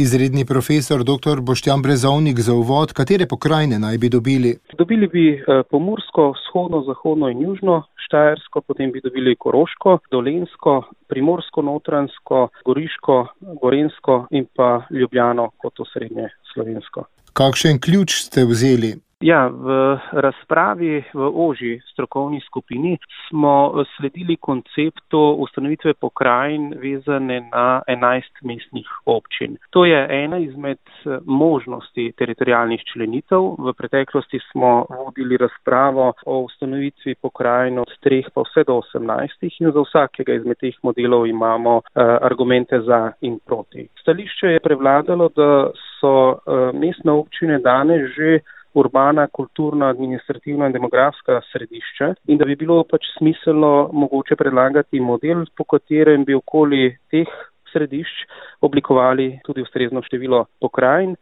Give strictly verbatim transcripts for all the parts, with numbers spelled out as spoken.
Izredni profesor doktor Boštjan Brezovnik, za uvod, katere pokrajine naj bi dobili? Dobili bi Pomursko, vzhodno, zahodno in južno, Štajersko, potem bi dobili Koroško, Dolenjsko, Primorsko, Notranjsko, Goriško, Gorenjsko in pa Ljubljano kot osrednje slovensko. Kakšen ključ ste vzeli? Ja, v razpravi v ožji strokovni skupini smo sledili konceptu ustanovitve pokrajin vezane na enajst mestnih občin. To je ena izmed možnosti teritorialnih členitev. V preteklosti smo vodili razpravo o ustanovitvi pokrajin od treh pa vse do osemnajstih in za vsakega izmed teh modelov imamo uh, argumente za in proti. Stališče je prevladalo, da so uh, mestne občine danes že urbana, kulturna, administrativna in demografska središča in da bi bilo pač smiselno mogoče predlagati model, po katerem bi okoli teh središč oblikovali tudi ustrezno število pokrajin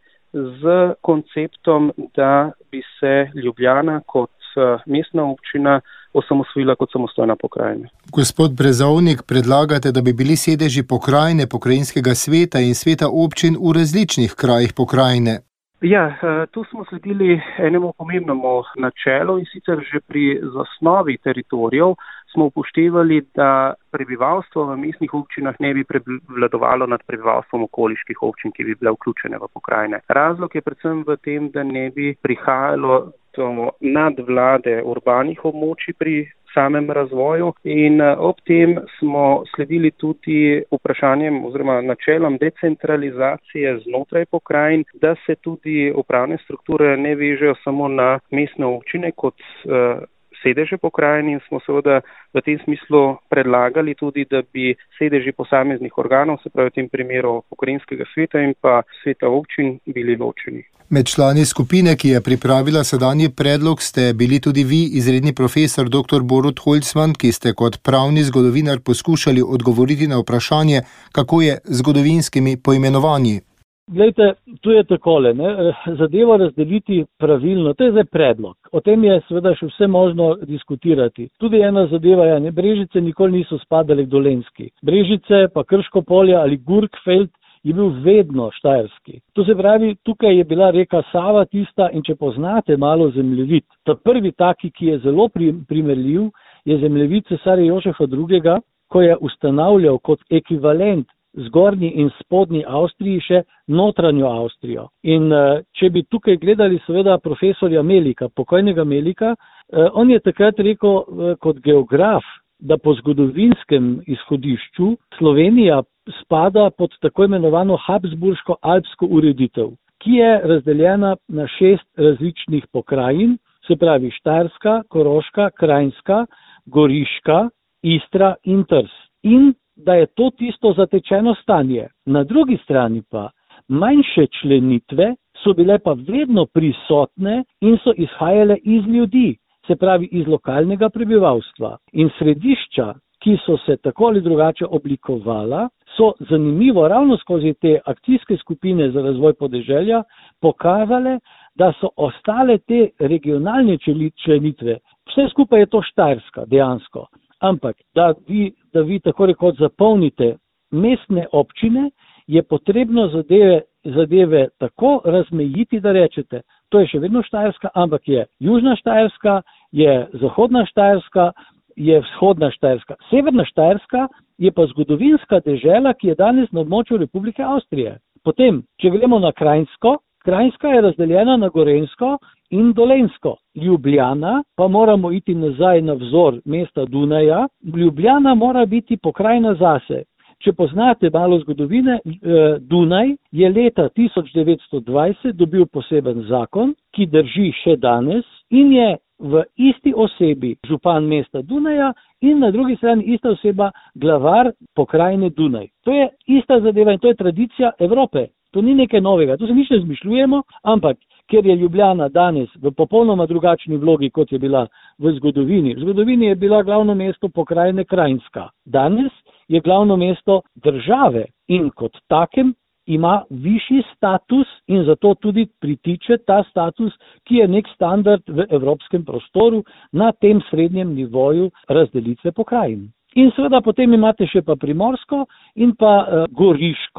z konceptom, da bi se Ljubljana kot mestna občina osamosvojila kot samostojna pokrajina. Gospod Brezovnik, predlagate, da bi bili sedeži pokrajine, pokrajinskega sveta in sveta občin v različnih krajih pokrajine. Ja, tu smo sledili enemu pomembnemu načelu in sicer že pri zasnovi teritorijev smo upoštevali, da prebivalstvo v mestnih občinah ne bi prevladovalo nad prebivalstvom okoliških občin, ki bi bile vključene v pokrajine. Razlog je predvsem v tem, da ne bi prihajalo do nadvlade urbanih območij pri samem razvoju in ob tem smo sledili tudi vprašanjem oziroma načelom decentralizacije znotraj pokrajin, da se tudi upravne strukture ne vežejo samo na mestne občine kot uh, sedeže pokrajin in smo seveda v tem smislu predlagali tudi, da bi sedeži posameznih organov, se pravi v tem primeru pokrajinskega sveta in pa sveta občin, bili ločeni. Med člani skupine, ki je pripravila sedanji predlog, ste bili tudi vi, izredni profesor doktor Borut Holcman, ki ste kot pravni zgodovinar poskušali odgovoriti na vprašanje, kako je z zgodovinskimi poimenovanji. Glejte, tu je takole, ne? Zadevo razdeliti pravilno, to je zdaj predlog. O tem je seveda še vse možno diskutirati. Tudi ena zadeva je, ne? Brežice nikoli niso spadali k Dolenjski. Brežice, pa Krško polje ali Gurkfeld je bil vedno štajerski. To se pravi, tukaj je bila reka Sava tista in če poznate malo zemljevid, ta prvi taki, ki je zelo primerljiv, je zemljevid cesarja Jožefa drugega, ko je ustanavljal kot ekvivalent zgornji in spodnji Avstriji še notranjo Avstrijo. In če bi tukaj gledali seveda profesorja Melika, pokojnega Melika, on je takrat rekel kot geograf, da po zgodovinskem izhodišču Slovenija spada pod tako imenovano habsburško-alpsko ureditev, ki je razdeljena na šest različnih pokrajin, se pravi Štajerska, Koroška, Kranjska, Goriška, Istra in Trst. In da je to tisto zatečeno stanje. Na drugi strani pa manjše členitve so bile pa vedno prisotne in so izhajale iz ljudi, se pravi iz lokalnega prebivalstva. In središča, ki so se tako ali drugače oblikovala, so zanimivo ravno skozi te akcijske skupine za razvoj podeželja pokazale, da so ostale te regionalne členitve. Vse skupaj je to Štajerska dejansko. Ampak, da vi, da vi tako rekoč zapolnite mestne občine, je potrebno zadeve, zadeve tako razmejiti, da rečete, to je še vedno Štajerska, ampak je južna Štajerska, je zahodna Štajerska, je vzhodna Štajerska. Severna Štajerska je pa zgodovinska dežela, ki je danes na območju Republike Avstrije. Potem, če gremo na Kranjsko, Kranjska je razdeljena na Gorenjsko in Dolenjsko. Ljubljana, pa moramo iti nazaj na vzor mesta Dunaja, Ljubljana mora biti pokrajina zase. Če poznate malo zgodovine, Dunaj je leta tisoč devetsto dvajset dobil poseben zakon, ki drži še danes in je v isti osebi župan mesta Dunaja in na drugi strani ista oseba glavar pokrajine Dunaj. To je ista zadeva in to je tradicija Evrope. To ni nekaj novega, to se nič ne izmišljujemo, ampak ker je Ljubljana danes v popolnoma drugačni vlogi, kot je bila v zgodovini. V zgodovini je bila glavno mesto pokrajine Kranjska. Danes je glavno mesto države in kot takem ima višji status in zato tudi pritiče ta status, ki je nek standard v evropskem prostoru na tem srednjem nivoju razdelitve pokrajin. In seveda potem imate še pa Primorsko in pa uh, Goriško,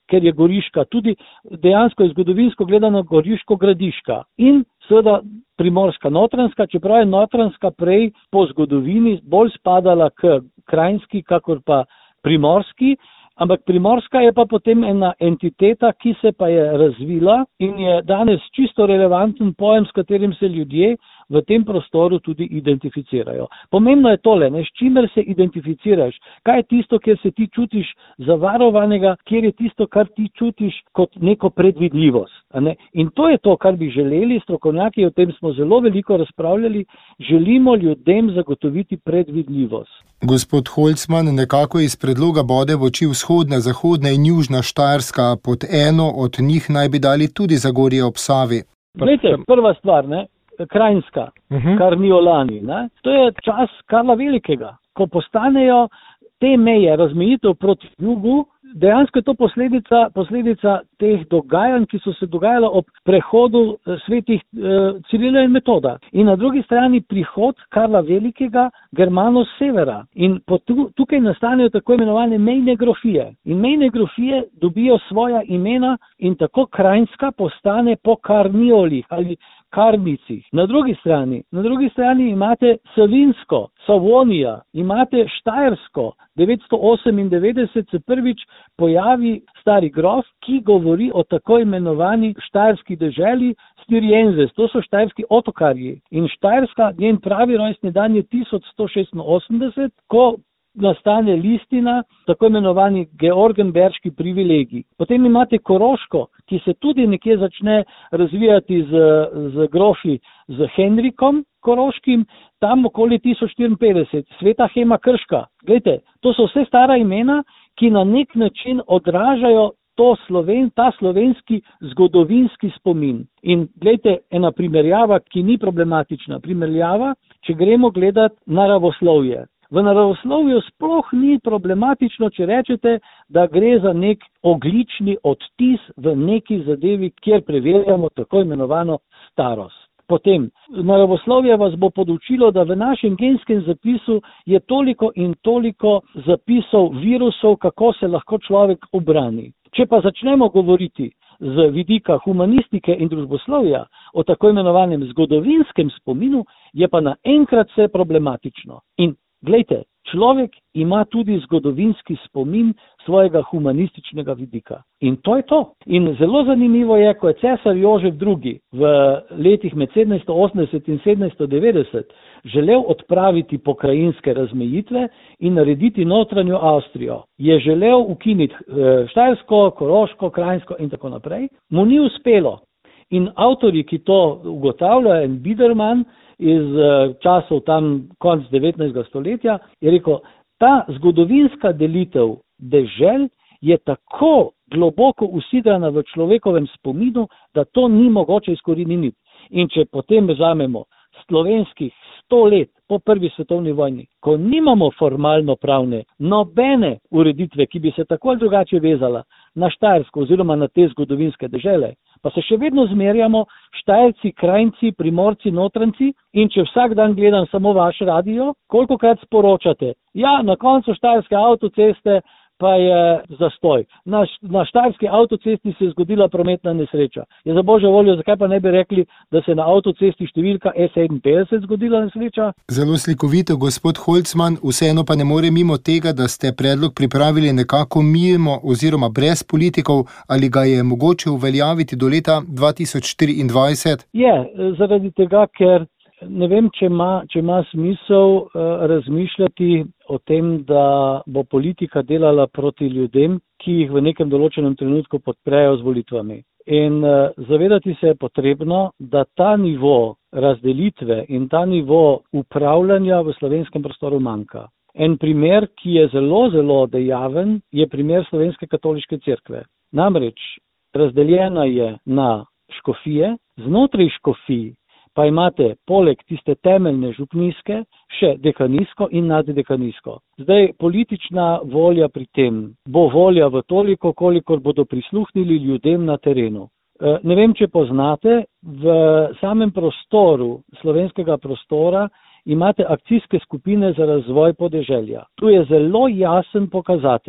ker je Goriška tudi dejansko je zgodovinsko gledano Goriško-Gradiška in seveda Primorska Notranjska, čeprav je Notranjska prej po zgodovini bolj spadala k Krajinski, kakor pa Primorski, ampak Primorska je pa potem ena entiteta, ki se pa je razvila in je danes čisto relevanten pojem, s katerim se ljudje v tem prostoru tudi identificirajo. Pomembno je tole, ne, s čimer se identificiraš, kaj je tisto, kjer se ti čutiš zavarovanega, kjer je tisto, kar ti čutiš kot neko predvidljivost. Ne? In to je to, kar bi želeli, strokovnjaki, o tem smo zelo veliko razpravljali, želimo ljudem zagotoviti predvidljivost. Gospod Holcman, nekako iz predloga bode v oči vzhodna, zahodna in južna Štajerska, pod eno od njih naj bi dali tudi Zagorje ob Savi. Glejte, prva stvar, ne? Krajinska, uh-huh. kar ni olani. Ne? To je čas Karla Velikega, ko postanejo te meje, razmejitev proti jugu, dejansko je to posledica, posledica teh dogajanj, ki so se dogajala ob prehodu svetih eh, Cirila in Metoda. In na drugi strani prihod Karla Velikega Germanov s severa. In tu, tukaj nastanejo tako imenovane mejne grofije. In mejne grofije dobijo svoja imena in tako Krajinska postane po Karniolih ali Karnicih. Na drugi strani, na drugi strani imate Savinsko, Savonija, imate Štajersko. devetsto osemindevetdeset se prvič pojavi stari grof, ki govori o tako imenovani štajerski deželi Styrienses, to so štajerski otokarji. In Štajerska, njen pravi rojstni dan je tisoč sto šestinosemdeset, ko nastane listina, tako imenovani Georgenberški privilegij. Potem imate Koroško, ki se tudi nekje začne razvijati z, z grofi, z Henrikom Koroškim, tam okoli tisoč štiriinpetdeset, Sveta Hema Krška. Glejte, to so vse stara imena, ki na nek način odražajo to sloven, ta slovenski zgodovinski spomin. In glejte, ena primerjava, ki ni problematična, primerjava, če gremo gledati naravoslovje. V naravoslovju sploh ni problematično, če rečete, da gre za nek ogljični odtis v neki zadevi, kjer preverjamo tako imenovano starost. Potem, naravoslovje vas bo podučilo, da v našem genskem zapisu je toliko in toliko zapisov virusov, kako se lahko človek obrani. Če pa začnemo govoriti z vidika humanistike in družboslovja o tako imenovanem zgodovinskem spominu, je pa naenkrat vse problematično. In glejte, človek ima tudi zgodovinski spomin svojega humanističnega vidika. In to je to. In zelo zanimivo je, ko je cesar Jožef drugi v letih med sedemnajststo osemdeset in sedemnajststo devetdeset želel odpraviti pokrajinske razmejitve in narediti notranjo Avstrijo. Je želel ukiniti Štajersko, Koroško, Krajinsko in tako naprej. Mu ni uspelo. In avtorji, ki to ugotavljajo, en Biderman, iz časov tam konc devetnajstega stoletja, je rekel, ta zgodovinska delitev dežel je tako globoko usidrana v človekovem spominu, da to ni mogoče izkoreniniti. In če potem vzamemo slovenskih sto let po prvi svetovni vojni, ko nimamo formalno pravne nobene ureditve, ki bi se tako ali drugače vezala na Štajersko oziroma na te zgodovinske dežele, pa se še vedno zmerjamo Štajerci, Krajinci, Primorci, Notranjci in če vsak dan gledam samo vaš radio, kolikokrat sporočate, ja, na koncu Štajerske avtoceste pa je zastoj. Na, na Štajerski avtocesti se je zgodila prometna nesreča. Je za božjo voljo, zakaj pa ne bi rekli, da se na avtocesti številka E sedeminpetdeset zgodila nesreča? Zelo slikovito, gospod Holcman, vseeno pa ne more mimo tega, da ste predlog pripravili nekako mimo oziroma brez politikov, ali ga je mogoče uveljaviti do leta dva tisoč štiriindvajset? Je, zaradi tega, ker ne vem, če ima, če ima smisel uh, razmišljati o tem, da bo politika delala proti ljudem, ki jih v nekem določenem trenutku podprejo z volitvami. In uh, zavedati se je potrebno, da ta nivo razdelitve in ta nivo upravljanja v slovenskem prostoru manjka. En primer, ki je zelo, zelo dejaven, je primer Slovenske katoliške cerkve. Namreč razdeljena je na škofije, znotraj škofij pa imate poleg tiste temeljne župnijske še dekanijsko in naddekanijsko. Zdaj, politična volja pri tem bo volja v toliko, kolikor bodo prisluhnili ljudem na terenu. Ne vem, če poznate, v samem prostoru, slovenskega prostora, imate akcijske skupine za razvoj podeželja. Tu je zelo jasen pokazatelj.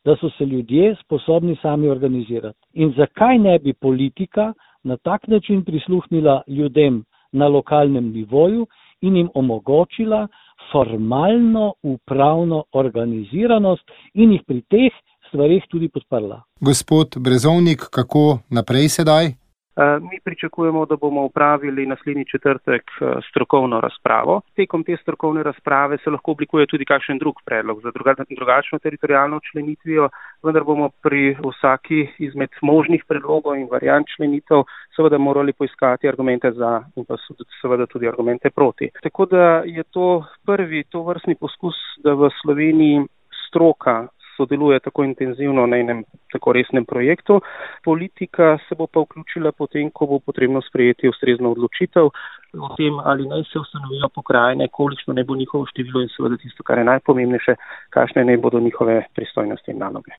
da so se ljudje sposobni sami organizirati. In zakaj ne bi politika na tak način prisluhnila ljudem na lokalnem nivoju in jim omogočila formalno upravno organiziranost in jih pri teh stvareh tudi podprla. Gospod Brezovnik, kako naprej sedaj? Mi pričakujemo, da bomo upravili naslednji četrtek strokovno razpravo. Tekom te strokovne razprave se lahko oblikuje tudi kakšen drug predlog za drugačno teritorijalno členitvijo, vendar bomo pri vsaki izmed možnih predlogov in variant členitev seveda morali poiskati argumente za in pa seveda tudi argumente proti. Tako da je to prvi tovrstni poskus, da v Sloveniji stroka sodeluje tako intenzivno na enem tako resnem projektu. Politika se bo pa vključila potem, ko bo potrebno sprejeti ustrezno odločitev o tem, ali naj se ustanovijo pokrajine, kolikšno naj bo njihovo število in seveda tisto, kar je najpomembnejše, kakšne naj bodo njihove pristojnosti in naloge.